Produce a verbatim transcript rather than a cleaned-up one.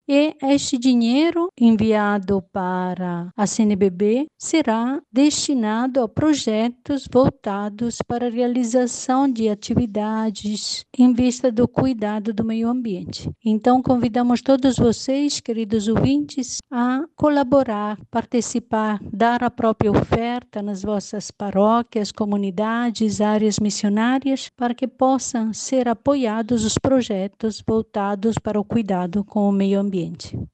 e este dinheiro enviado para a C N B B será destinado a projetos voltados para a realização de atividades em vista do cuidado do meio ambiente. Então, convidamos todos vocês, queridos ouvintes, a colaborar, participar, dar a própria oferta nas vossas paróquias, comunidades, áreas missionárias, para que possam ser apoiados os projetos voltados para o cuidado com o meio ambiente.